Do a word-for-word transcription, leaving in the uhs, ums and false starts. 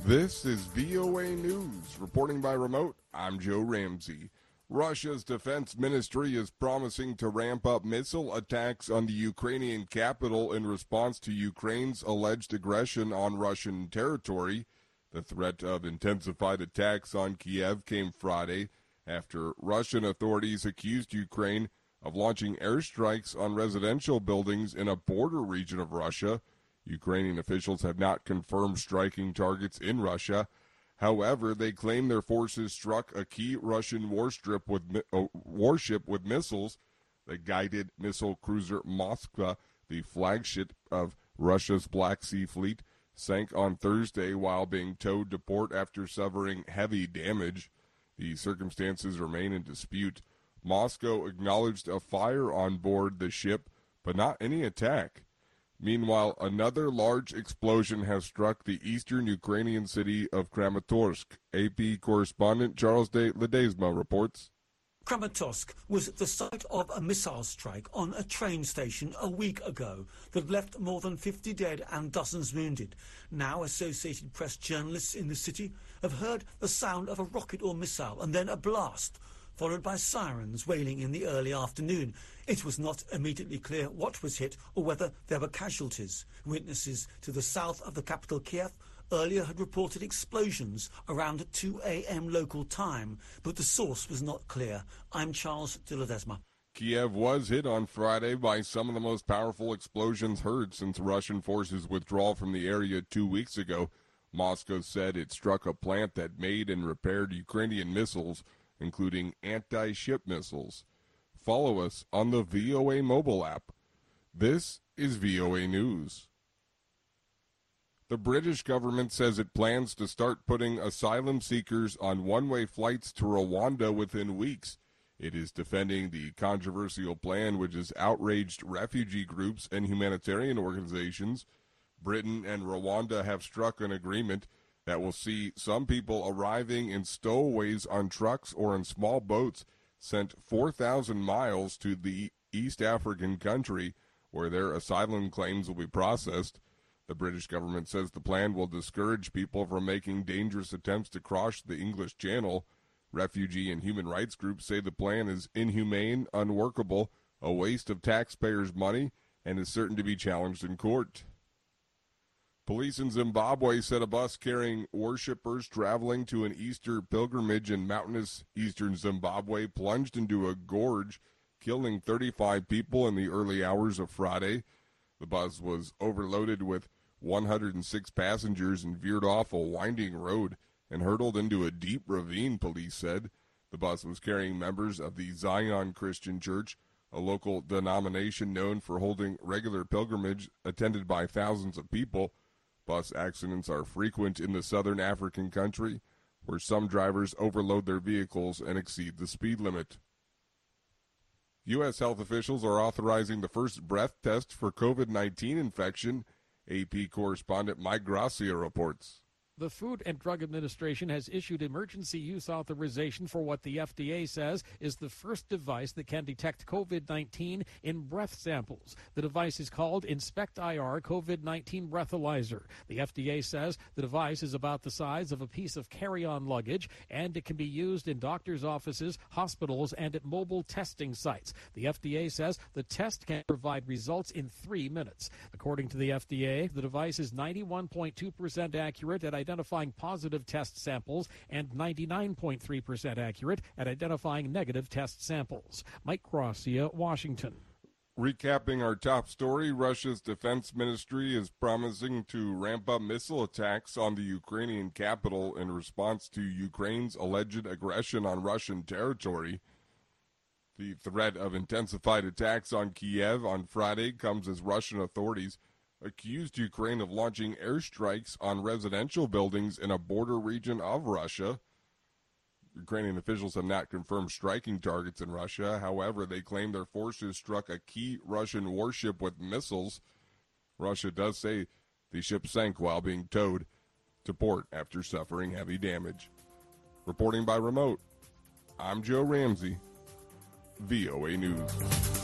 This is V O A News. Reporting by remote, I'm Joe Ramsey. Russia's defense ministry is promising to ramp up missile attacks on the Ukrainian capital in response to Ukraine's alleged aggression on Russian territory. The threat of intensified attacks on Kiev came Friday after Russian authorities accused Ukraine of launching airstrikes on residential buildings in a border region of Russia. Ukrainian officials have not confirmed striking targets in Russia. However, they claim their forces struck a key Russian warship with, uh, warship with missiles. The guided missile cruiser Moskva, the flagship of Russia's Black Sea Fleet, sank on Thursday while being towed to port after suffering heavy damage. The circumstances remain in dispute. Moscow acknowledged a fire on board the ship, but not any attack. Meanwhile, another large explosion has struck the eastern Ukrainian city of Kramatorsk. A P correspondent Charles de Ledesma reports. Kramatorsk was the site of a missile strike on a train station a week ago that left more than fifty dead and dozens wounded. Now Associated Press journalists in the city have heard the sound of a rocket or missile and then a blast, followed by sirens wailing in the early afternoon. It was not immediately clear what was hit or whether there were casualties. Witnesses to the south of the capital, Kiev, earlier had reported explosions around two a.m. local time, but the source was not clear. I'm Charles de Ledesma. Kiev was hit on Friday by some of the most powerful explosions heard since Russian forces' withdrawal from the area two weeks ago. Moscow said it struck a plant that made and repaired Ukrainian missiles, including anti-ship missiles. Follow us on the V O A mobile app. This is V O A News. The British government says it plans to start putting asylum seekers on one-way flights to Rwanda within weeks. It is defending the controversial plan, which has outraged refugee groups and humanitarian organizations. Britain and Rwanda have struck an agreement that will see some people arriving in stowaways on trucks or in small boats sent four thousand miles to the East African country where their asylum claims will be processed. The British government says the plan will discourage people from making dangerous attempts to cross the English Channel. Refugee and human rights groups say the plan is inhumane, unworkable, a waste of taxpayers' money, and is certain to be challenged in court. Police in Zimbabwe said a bus carrying worshippers traveling to an Easter pilgrimage in mountainous eastern Zimbabwe plunged into a gorge, killing thirty-five people in the early hours of Friday. The bus was overloaded with one hundred six passengers and veered off a winding road and hurtled into a deep ravine, police said. The bus was carrying members of the Zion Christian Church, a local denomination known for holding regular pilgrimage attended by thousands of people. Bus accidents are frequent in the southern African country, where some drivers overload their vehicles and exceed the speed limit. U S health officials are authorizing the first breath test for COVID nineteen infection. A P correspondent Mike Gracia reports. The Food and Drug Administration has issued emergency use authorization for what the F D A says is the first device that can detect COVID nineteen in breath samples. The device is called Inspect I R COVID nineteen Breathalyzer. The F D A says the device is about the size of a piece of carry-on luggage, and it can be used in doctors' offices, hospitals, and at mobile testing sites. The F D A says the test can provide results in three minutes. According to the F D A, the device is ninety-one point two percent accurate at identifying positive test samples and ninety-nine point three percent accurate at identifying negative test samples. Mike Gracia, Washington. Recapping our top story, Russia's defense ministry is promising to ramp up missile attacks on the Ukrainian capital in response to Ukraine's alleged aggression on Russian territory. The threat of intensified attacks on Kiev on Friday comes as Russian authorities accused Ukraine of launching airstrikes on residential buildings in a border region of Russia. Ukrainian officials have not confirmed striking targets in Russia. However, they claim their forces struck a key Russian warship with missiles. Russia does say the ship sank while being towed to port after suffering heavy damage. Reporting by remote, I'm Joe Ramsey, V O A News.